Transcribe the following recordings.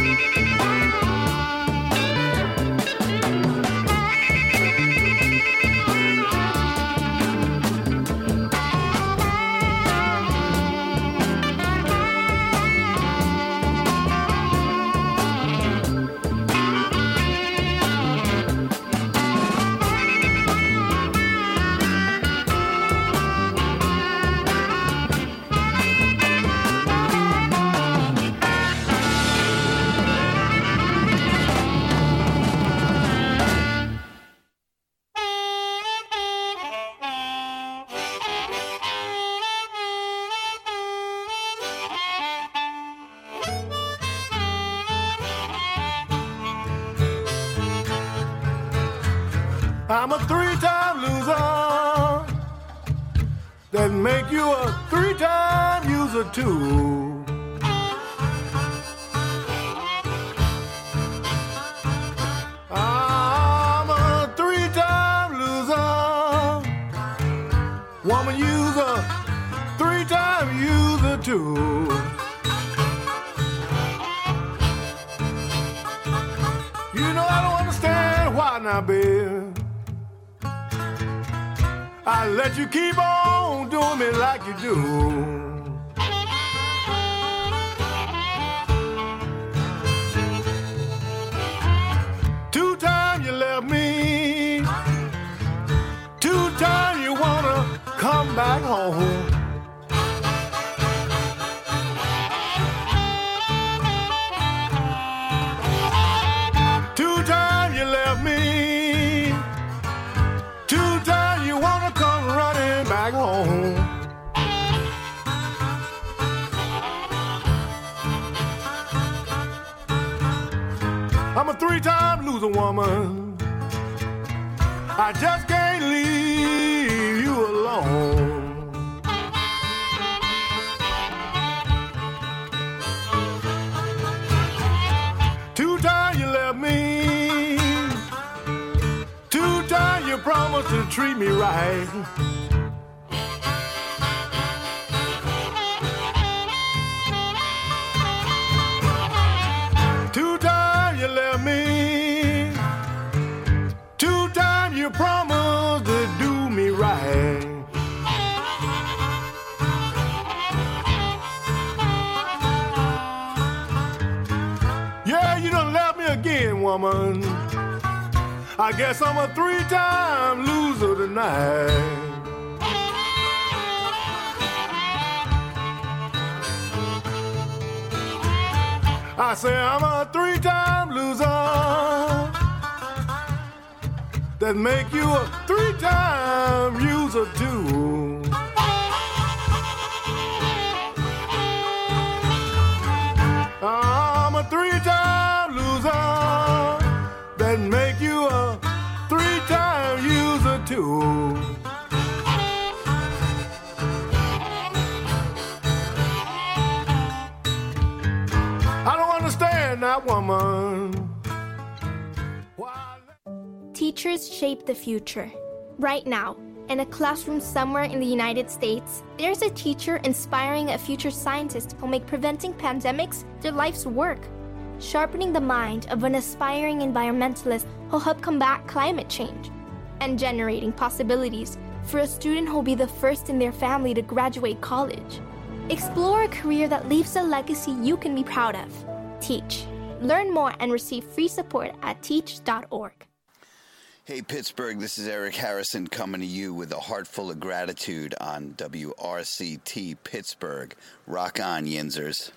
I'm a three-time loser. That make you a three-time user too. I'm a three-time loser. Woman user, three-time user too. You know I don't understand why now, babe. I let you keep on doing me like you do. Two times you left me. Two times you wanna come back home. Two times you left me. Two times you wanna come running back home. I'm a three-time loser woman. I just can't leave you alone. Two times you left me. Two times you promised to treat me right. Two times you left me. Two times you promised to do me right. Yeah, you done left me again, woman. I guess I'm a three-time loser tonight. I say I'm a three-time loser. That make you a three-time user too. I'm a three-time loser. That make you a three-time user too. I don't understand that woman. Teachers shape the future. Right now, in a classroom somewhere in the United States, there's a teacher inspiring a future scientist who'll make preventing pandemics their life's work. Sharpening the mind of an aspiring environmentalist who'll help combat climate change. And generating possibilities for a student who'll be the first in their family to graduate college. Explore a career that leaves a legacy you can be proud of. Teach. Learn more and receive free support at teach.org. Hey, Pittsburgh, this is Eric Harrison coming to you with a heart full of gratitude on WRCT Pittsburgh. Rock on, Yinzers.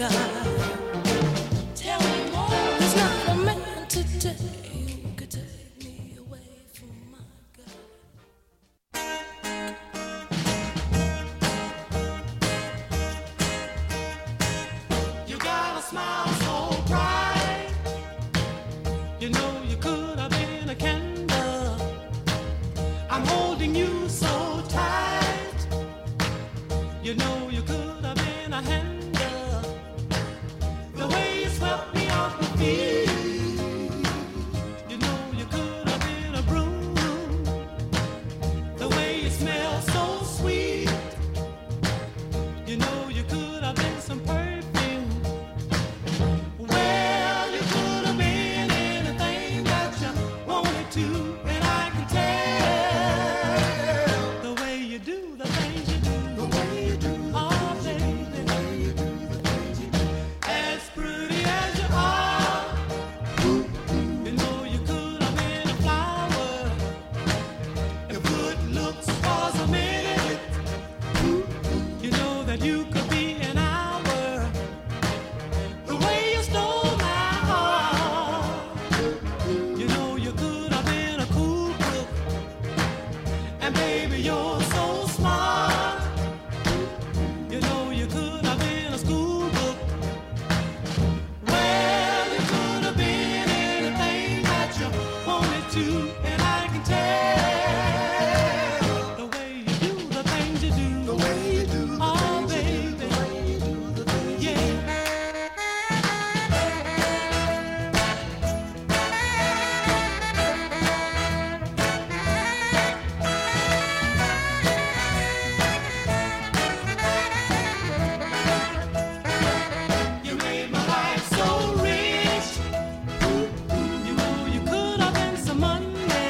Money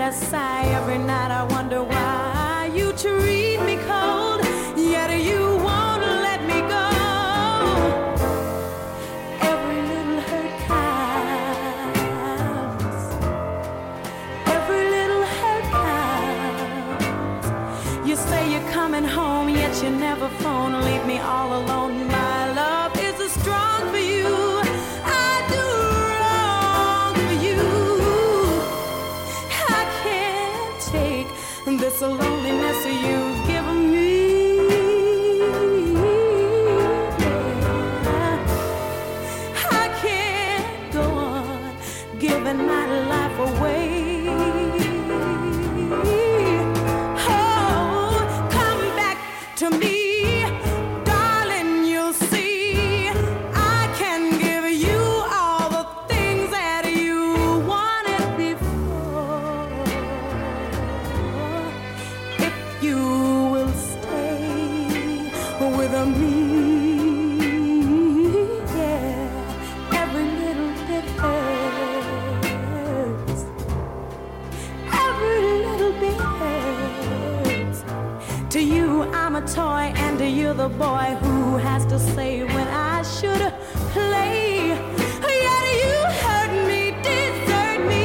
I sigh, every night I wonder why you treat me cold, yet you won't let me go. Every little hurt counts. Every little hurt counts. You say you're coming home, yet you never phone. Leave me all alone. My love is strong for you. I do wrong for you. I can't take this loneliness you've given me. I can't go on giving my life away. Oh, come back to me. Toy, and you're the boy who has to say when I should play. Yet you hurt me, desert me.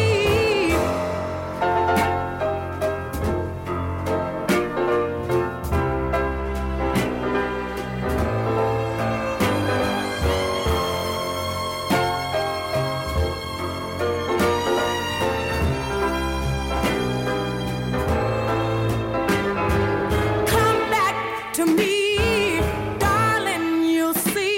To me, darling, you'll see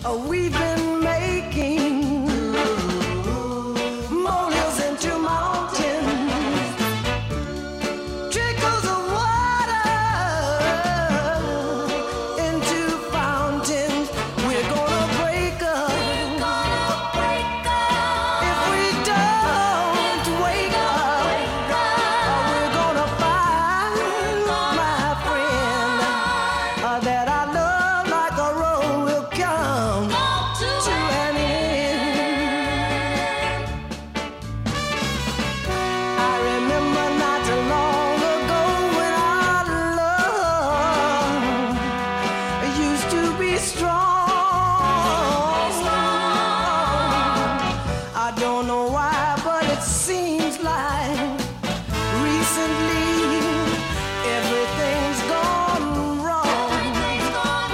We've been making molehills into mountains, trickles of water into fountains. We're gonna break up if we don't wake up. We're gonna find, my friend, that our love like a road will come to an end. I remember not too long ago when our love used to be strong. I don't know why, but it seems like recently everything's gone wrong. Everything's gone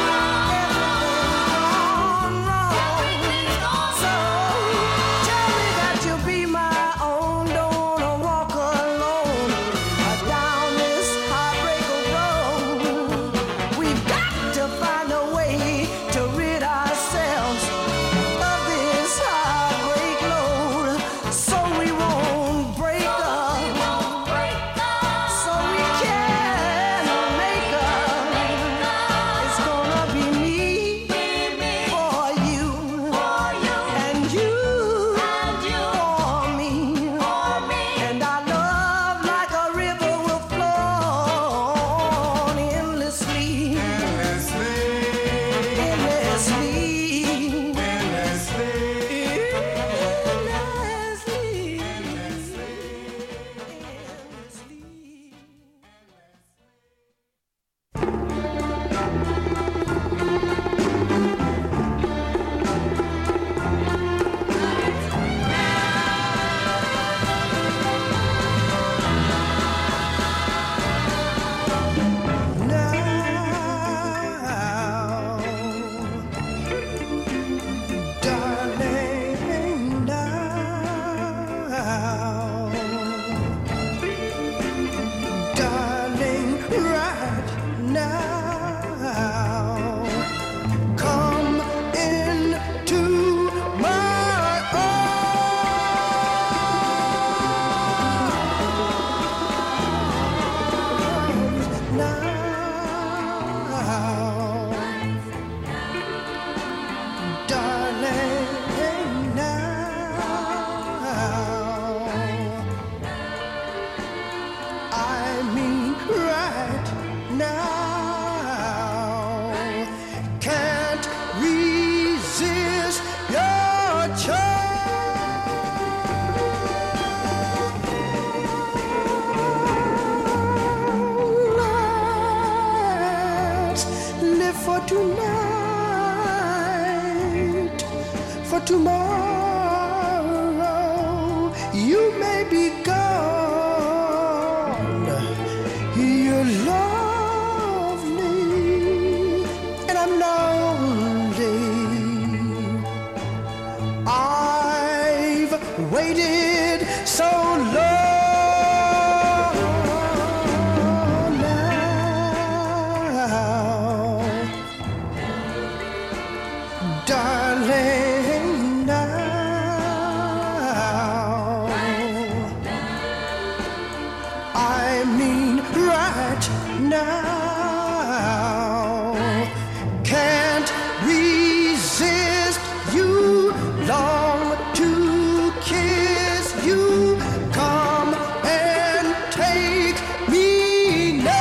wrong. So tell me that you'll be my own. Don't wanna walk alone down this heartbreaker road. We've got to find a way to rid ourselves of this heartbreak load, so we won't break up, so we can make up. It's gonna be me for you, and you for me, and our love like a river will flow on endlessly, endlessly. Darling, right now, come into my arms now. Darling, now. I mean right now. Can't resist your charm. Let's live for tonight, for tomorrow you may be gone. You're lovely, and I'm lonely. I've waited so long now, darling, now. I mean right now. Can't resist you, long to kiss you. Come and take me now.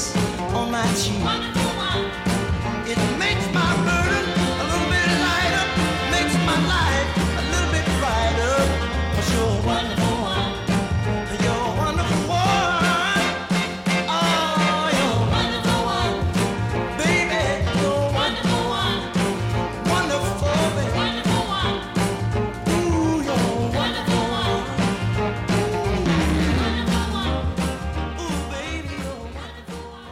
kiss on my cheek. It makes my burden a little bit lighter, makes my life a little bit brighter. 'Cause you're a wonderful one. You're a wonderful one. Oh, you're a wonderful one. Baby, you're a wonderful one. Wonderful, baby. Wonderful one. Ooh, you're a wonderful one. Wonderful one. Ooh, baby, you're a wonderful one.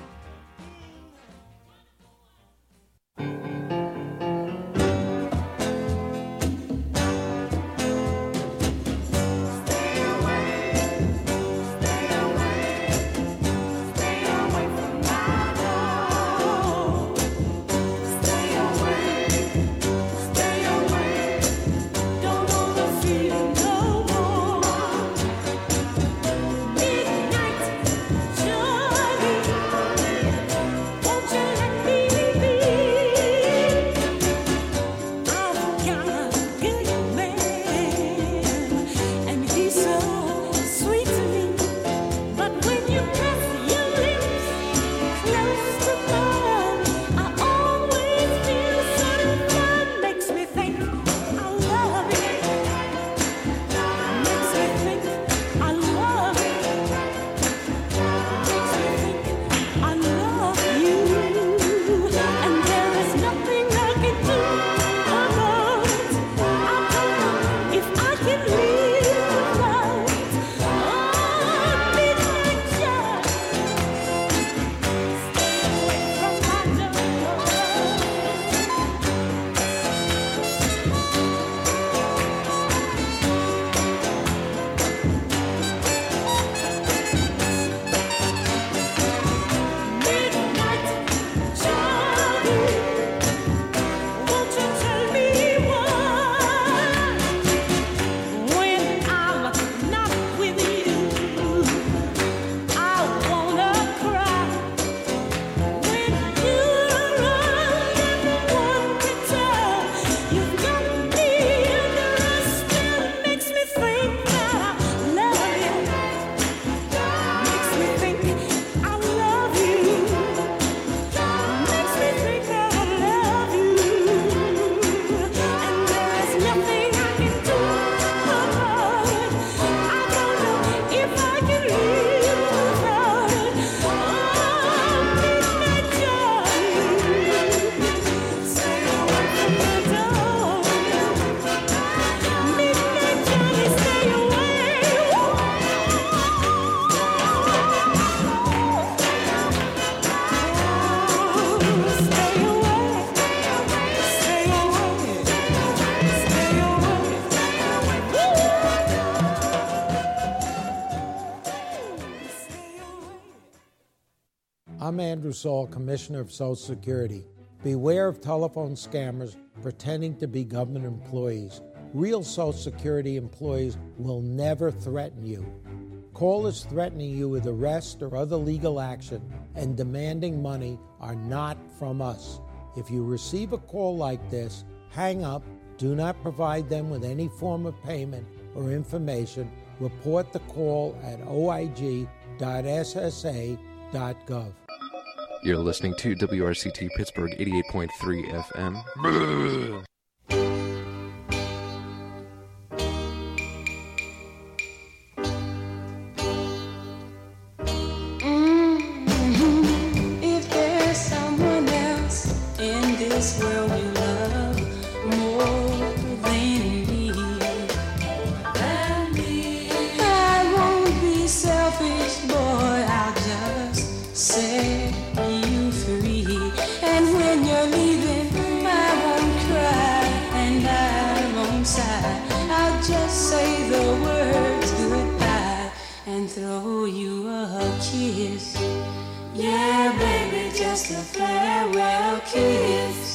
I'm Andrew Saul, Commissioner of Social Security. Beware of telephone scammers pretending to be government employees. Real Social Security employees will never threaten you. Callers threatening you with arrest or other legal action and demanding money are not from us. If you receive a call like this, hang up, do not provide them with any form of payment or information. Report the call at oig.ssa.gov. You're listening to WRCT Pittsburgh 88.3 FM. If there's someone else in this world you love more than me, I won't be selfish, boy, I'll just set you free. And when you're leaving, I won't cry and I won't sigh. I'll just say the words goodbye and throw you a kiss. Yeah, baby, just a farewell kiss.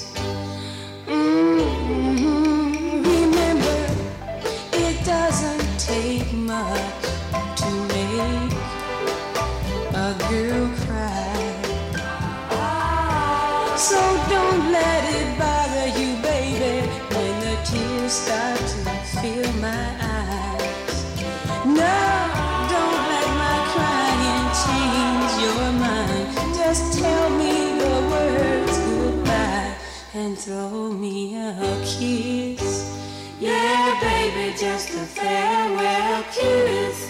Remember, it doesn't take much to make a girl cry. So don't let it bother you, baby, when the tears start to fill my eyes. No, don't let my crying change your mind. just tell me the words goodbye and throw me a kiss. Yeah, baby, just a farewell kiss.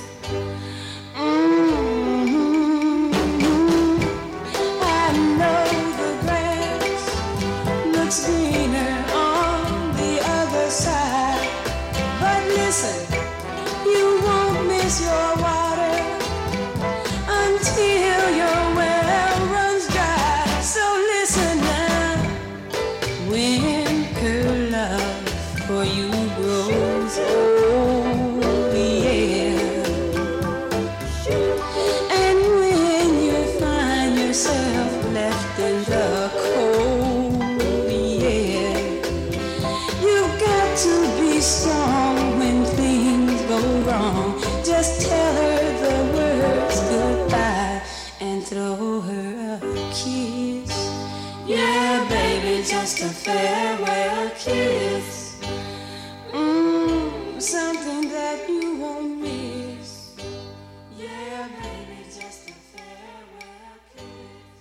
I know the grass looks greener on the other side, but listen, you won't miss your water until your well runs dry. So listen now, when her love for you grows old, yeah, and when you find yourself left in the cold, yeah, you've got to be strong when things go wrong. Just tell her the words goodbye and throw her a kiss. Yeah, baby, just a farewell kiss. Something that you won't miss. Yeah, baby, just a farewell kiss.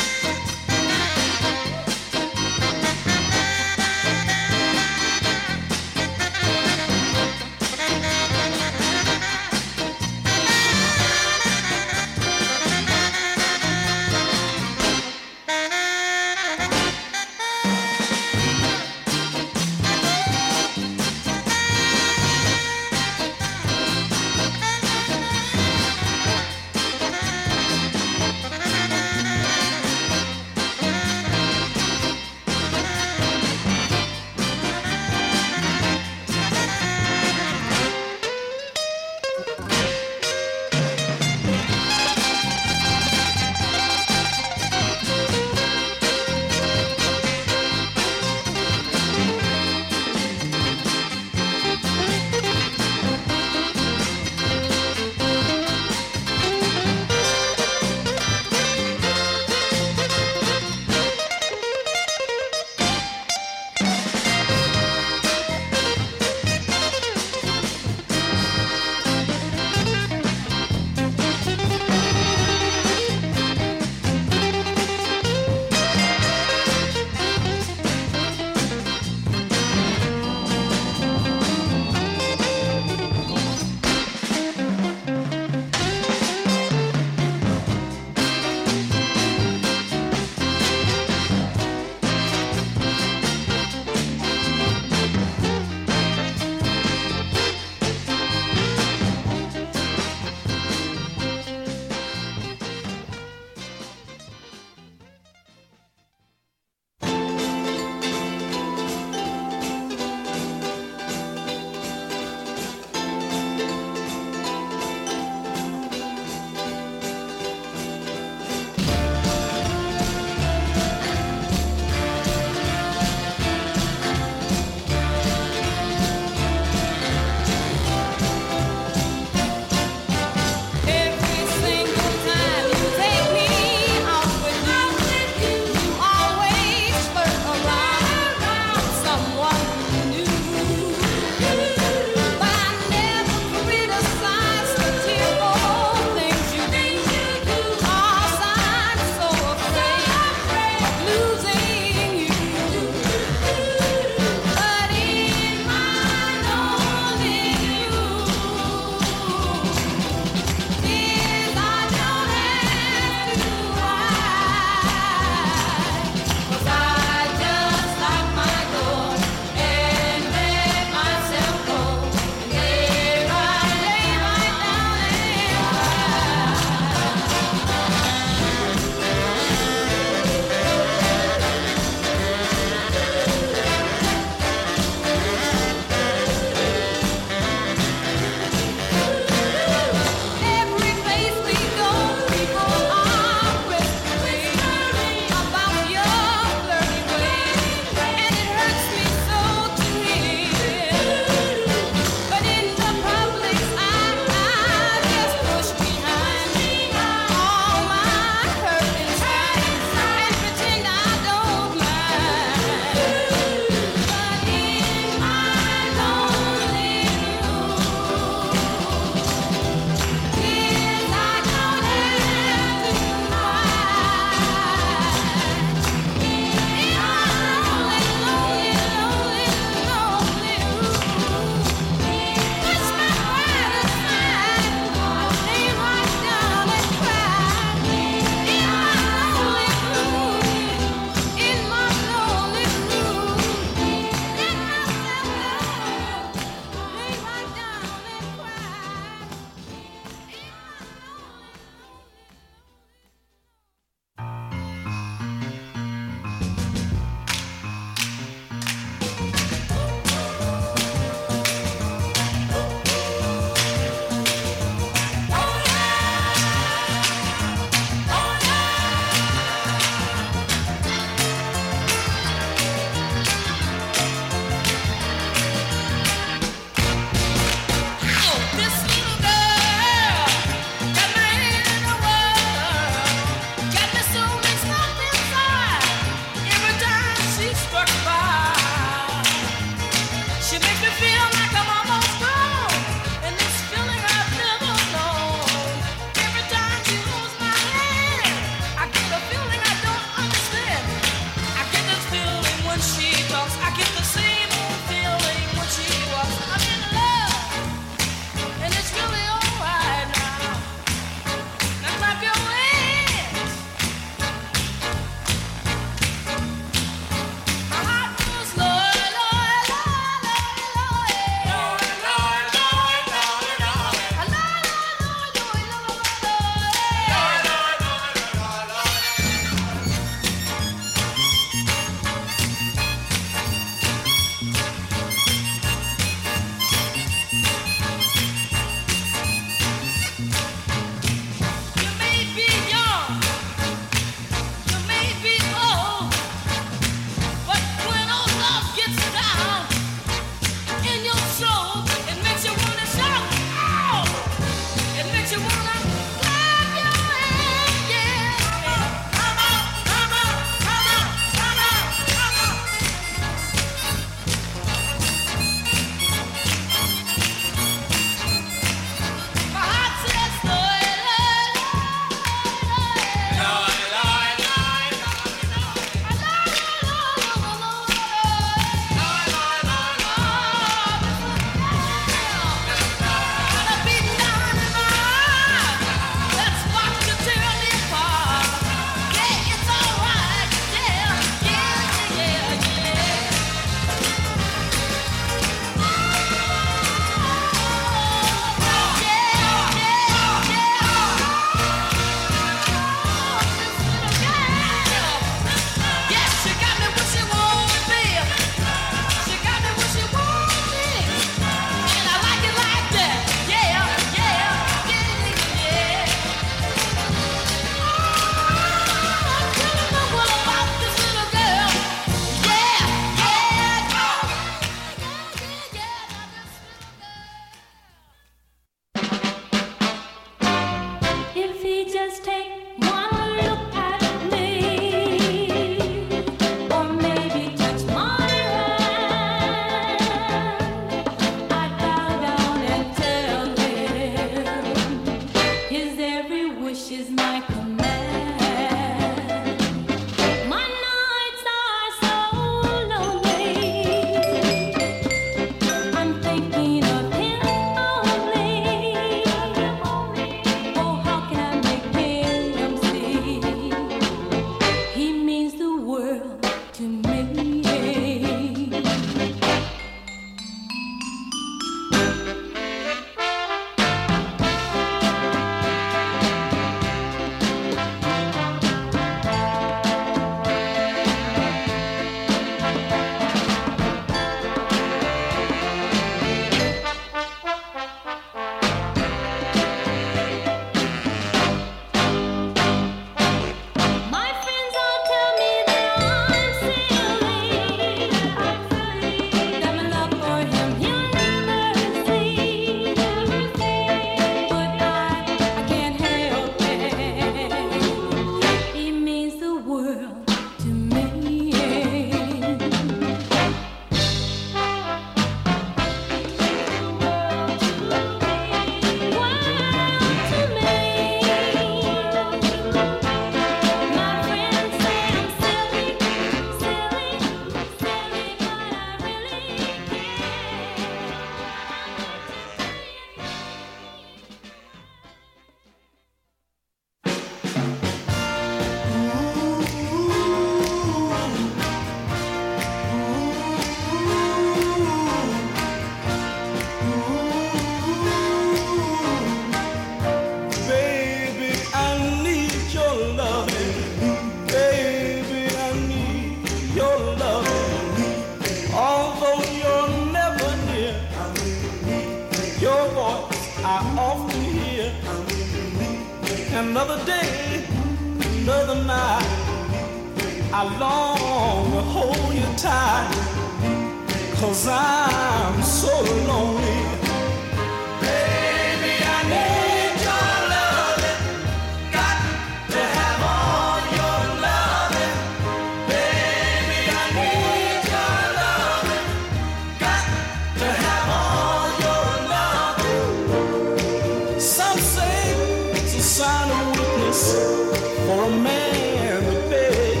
Another day, another night, I long to hold you tight, 'cause I'm so lonely. Baby, I need your loving, got to have all your loving. Baby, I need your loving, got to have all your loving. Some say it's a sign of weakness for a man to beg.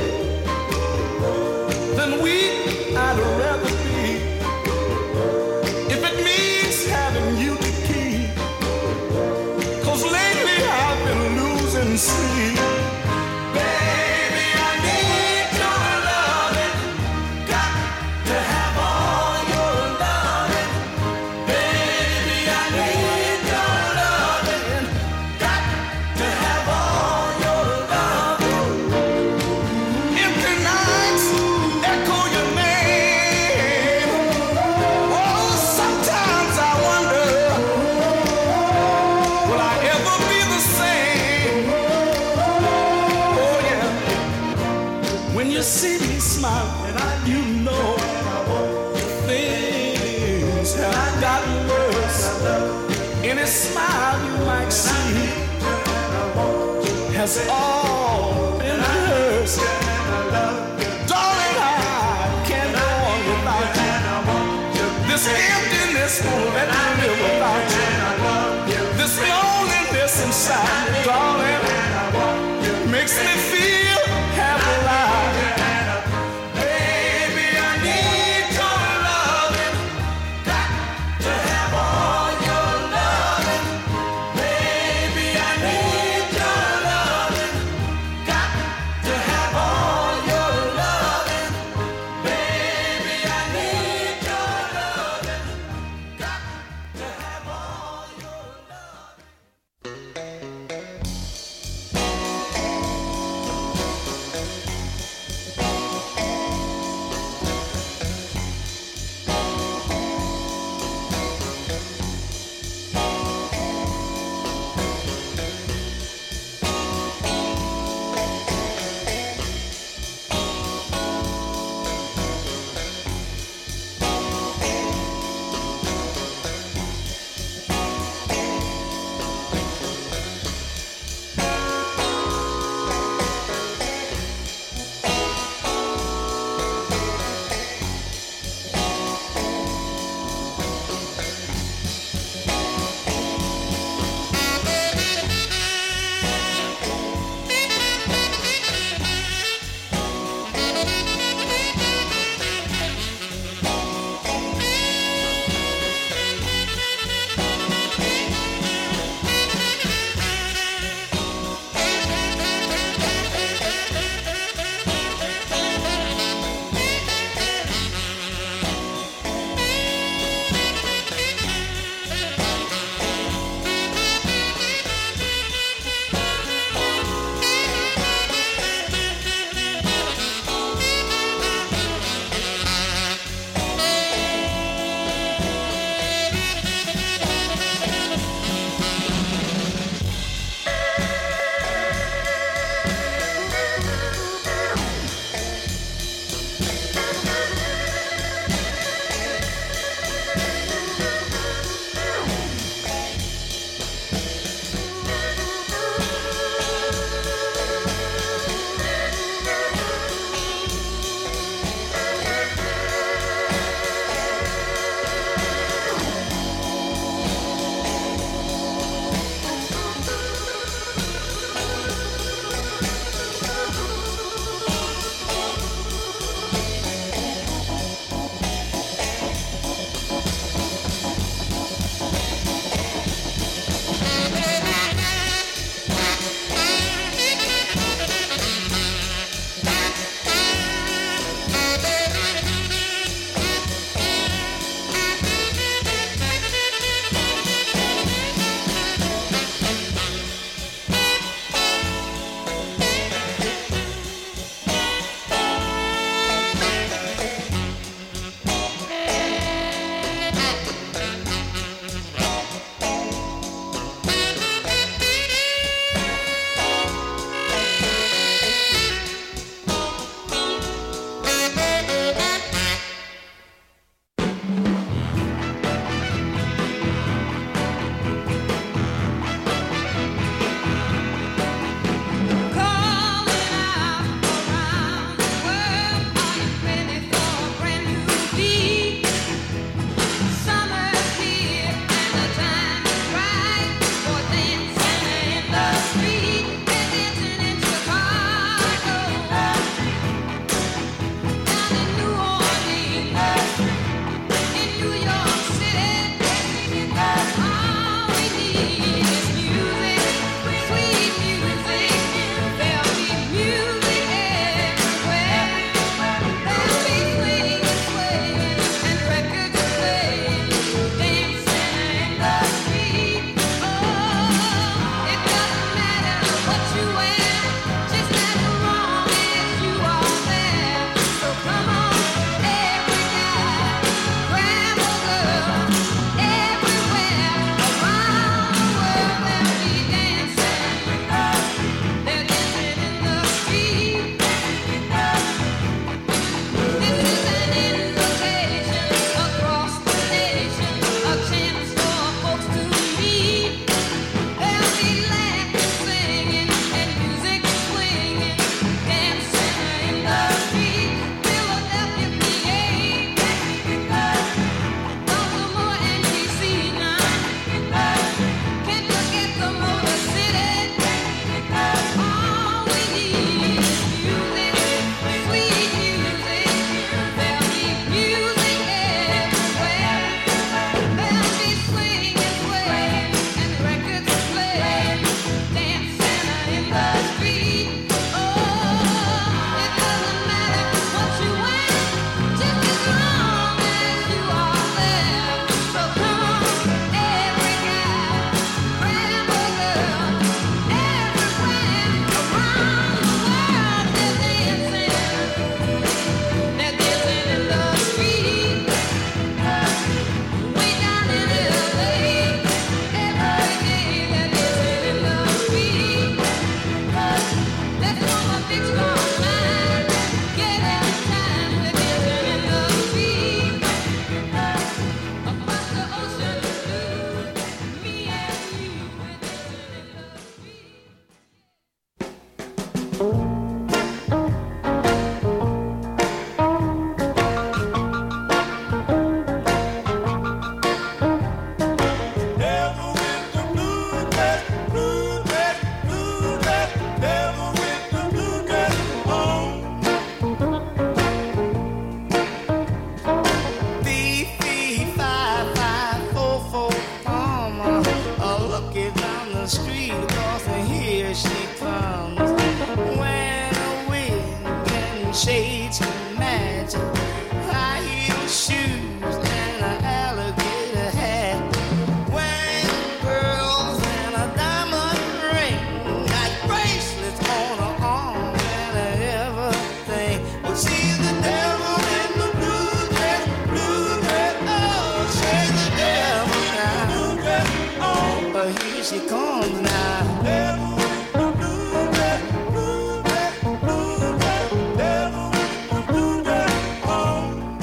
Then weak I'd rather be, if it means having you to keep. 'Cause lately I've been losing sleep. Baby, I need your loving, got to have all your loving. Baby, I need your loving, got to have all your loving. Empty nights echo your name. Oh, sometimes I wonder, will I ever be the same? Oh yeah, when you see me smiling, you know things have gotten worse. Any smile you might see has all been rehearsed. Darling, I can't go on without you. This emptiness won't let me live without you. This loneliness inside me, darling, makes me feel half alive. Baby, I need your loving, got to have all your loving. Baby, I need your loving, got to have all your loving. Baby, I need your loving, got here she comes now. Devil with the blue dress, blue dress, blue dress. Devil with the blue dress on.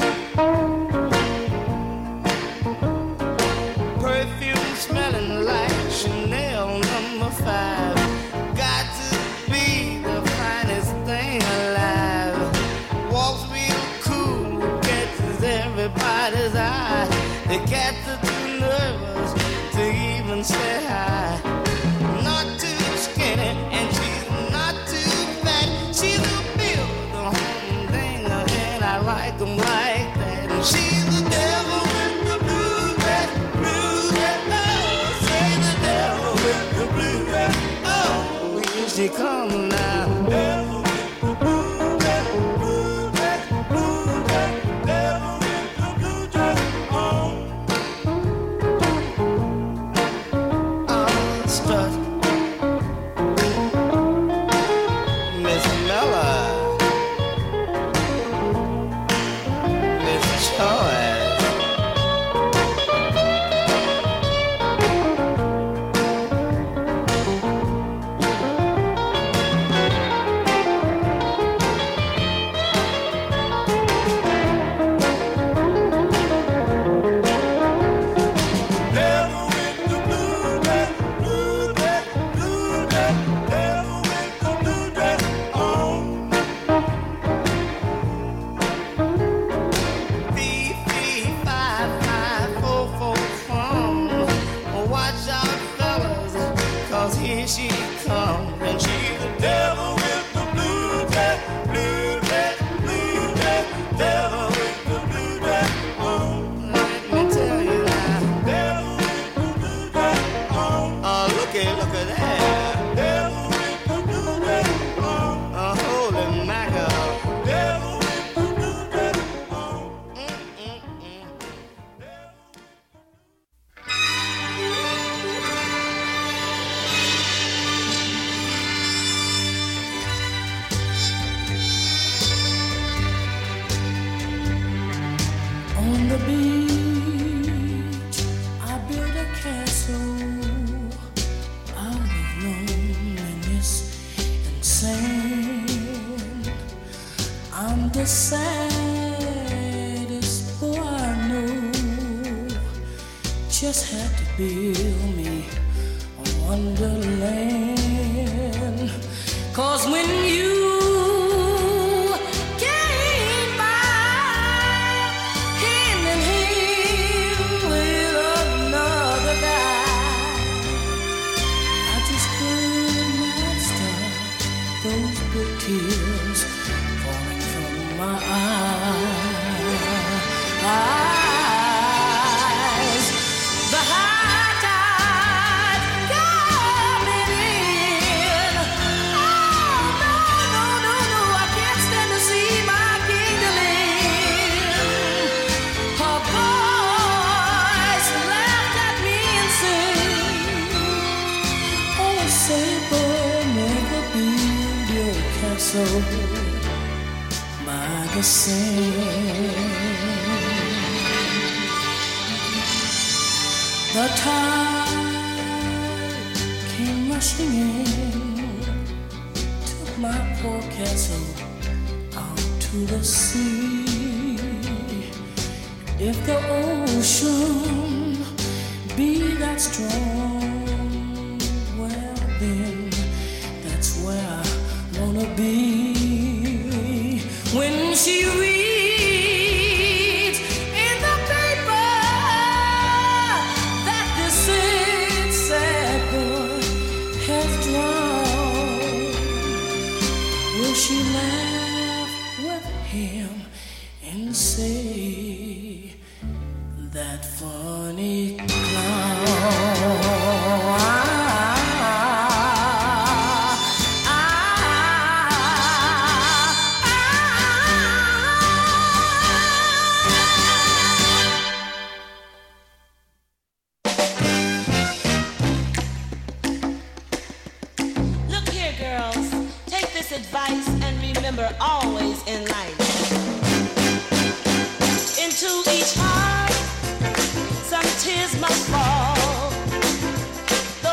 Perfume smelling like Chanel number 5. Got to be the finest thing alive. Walks real cool, catches everybody's eye. The cats are too nervous to even say hi. Not too skinny and she's not too fat. She's a builder, humdinger, and I like them like that. And she's the devil with the blue dress, blue dress. Oh, say the devil with the blue dress. Oh, here she comes now. Devil with the blue dress, blue dress, blue dress. Devil with the blue dress on. Strut. Miss Miller, Miss Choice. Devil with the blue dress, blue dress, blue dress. Devil with the blue dress on. B-3-5-5-4-4 from. Watch out, fellas, 'cause here she comes. And she's the devil with the blue dress, blue dress, blue dress. Devil with the blue dress on. Let me tell you now. Devil with the blue dress on. Look at that. Devil with the blue dress on. Holy mackerel. Devil with the blue dress on. On the beach, I built a castle out of loneliness and sand. I'm the saddest boy I know. Just had to build me a wonderland. 'Cause when you came by, hand in hand with another guy, I just could not stop those big tears falling from my eyes. The high tide coming in. Oh, no, no, no, no, I can't stand to see my kingdom end. Her voice laughed at me and sang, oh, say, boy, never build your castle by the sand. The tide came rushing in, took my poor castle out to the sea. If the ocean be that strong, well then that's where I wanna be. When she reads in the paper that this sad boy has drowned, will she laugh with him and say, that funny clown? Advice and remember always in life, into each heart some tears must fall.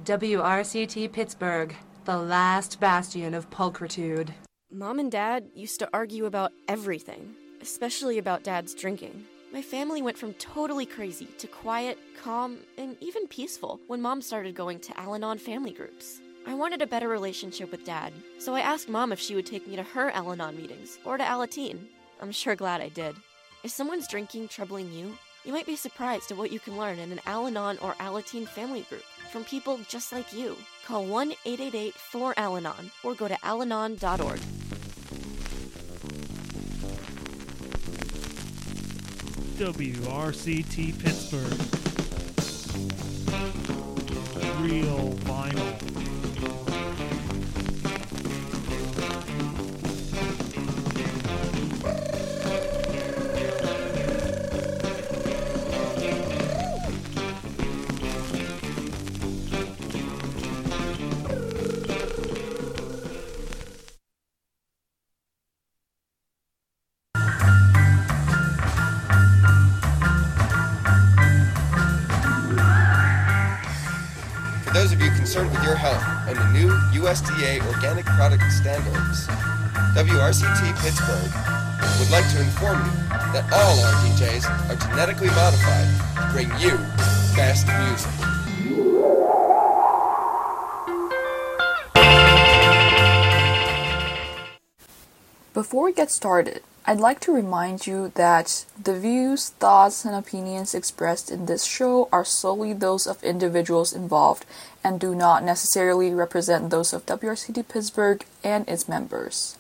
WRCT Pittsburgh, the last bastion of pulchritude. Mom and Dad used to argue about everything, especially about Dad's drinking. My family went from totally crazy to quiet, calm, and even peaceful when Mom started going to Al-Anon family groups. I wanted a better relationship with Dad, so I asked Mom if she would take me to her Al-Anon meetings or to Alateen. I'm sure glad I did. If someone's drinking troubling you, you might be surprised at what you can learn in an Al-Anon or Alateen family group from people just like you. Call 1-888-4-ALANON or go to alanon.org. WRCT Pittsburgh. Real vinyl. Those of you concerned with your health and the new USDA organic product standards, WRCT Pittsburgh would like to inform you that all our DJs are genetically modified to bring you best music. Before we get started, I'd like to remind you that the views, thoughts, and opinions expressed in this show are solely those of individuals involved and do not necessarily represent those of WRCT Pittsburgh and its members.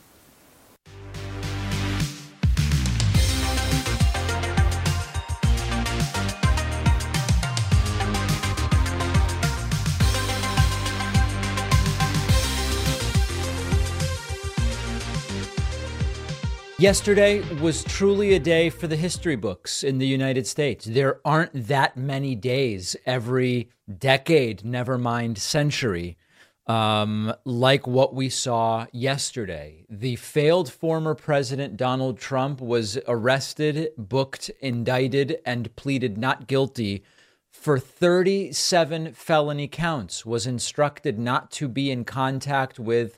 Yesterday was truly a day for the history books in the United States. There aren't that many days every decade, never mind century, like what we saw yesterday. The failed former president Donald Trump was arrested, booked, indicted, and pleaded not guilty for 37 felony counts, was instructed not to be in contact with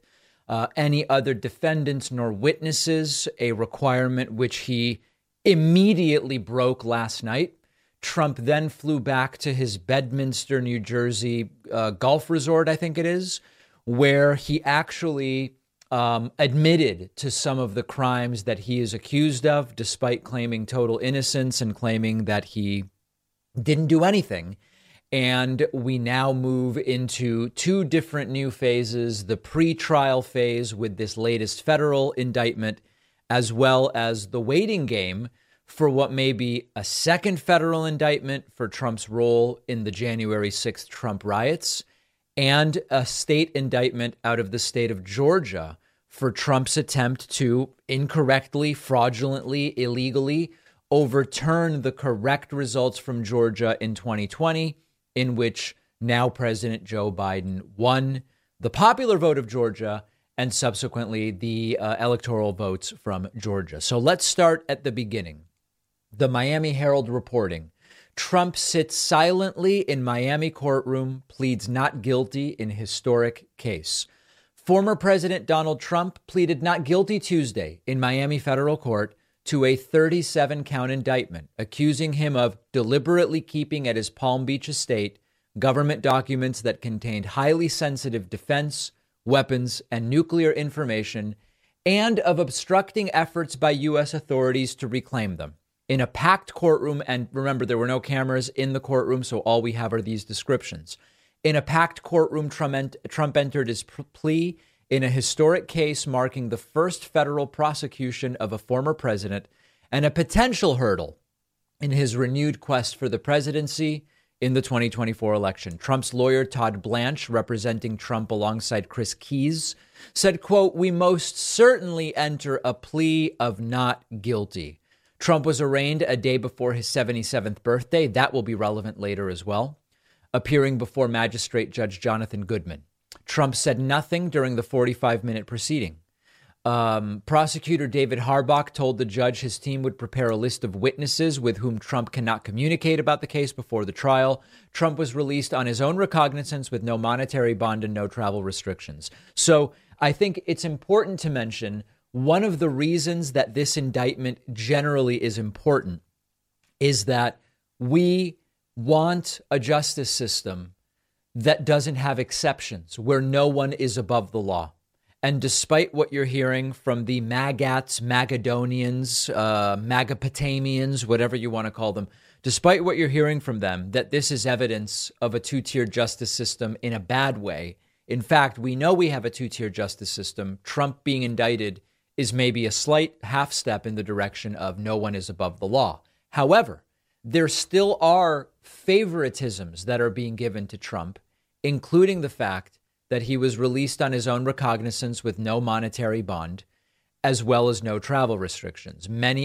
any other defendants nor witnesses, a requirement which he immediately broke last night. Trump then flew back to his Bedminster, New Jersey golf resort, I think it is, where he actually admitted to some of the crimes that he is accused of, despite claiming total innocence and claiming that he didn't do anything. And we now move into two different new phases, the pre-trial phase with this latest federal indictment, as well as the waiting game for what may be a second federal indictment for Trump's role in the January 6th Trump riots, and a state indictment out of the state of Georgia for Trump's attempt to incorrectly, fraudulently, illegally overturn the correct results from Georgia in 2020, in which now President Joe Biden won the popular vote of Georgia and subsequently the electoral votes from Georgia. So let's start at the beginning. The Miami Herald reporting, Trump sits silently in Miami courtroom, pleads not guilty in historic case. Former President Donald Trump pleaded not guilty Tuesday in Miami federal court to a 37-count indictment, accusing him of deliberately keeping at his Palm Beach estate government documents that contained highly sensitive defense, weapons, and nuclear information, and of obstructing efforts by U.S. authorities to reclaim them. In a packed courtroom, and remember, there were no cameras in the courtroom, so all we have are these descriptions. In a packed courtroom, Trump entered his plea in a historic case marking the first federal prosecution of a former president and a potential hurdle in his renewed quest for the presidency in the 2024 election. Trump's lawyer, Todd Blanche, representing Trump alongside Chris Keyes, said, quote, "We most certainly enter a plea of not guilty." Trump was arraigned a day before his 77th birthday. That will be relevant later as well, appearing before Magistrate Judge Jonathan Goodman. Trump said nothing during the 45-minute proceeding. Prosecutor David Harbach told the judge his team would prepare a list of witnesses with whom Trump cannot communicate about the case before the trial. Trump was released on his own recognizance with no monetary bond and no travel restrictions. So I think it's important to mention one of the reasons that this indictment generally is important is that we want a justice system that doesn't have exceptions, where no one is above the law. And despite what you're hearing from the Magats, Magadonians, Magapotamians, whatever you want to call them, despite what you're hearing from them, that this is evidence of a two-tier justice system in a bad way. In fact, we know we have a two-tier justice system. Trump being indicted is maybe a slight half step in the direction of no one is above the law. However, there still are favoritisms that are being given to Trump, including the fact that he was released on his own recognizance with no monetary bond, as well as no travel restrictions. Many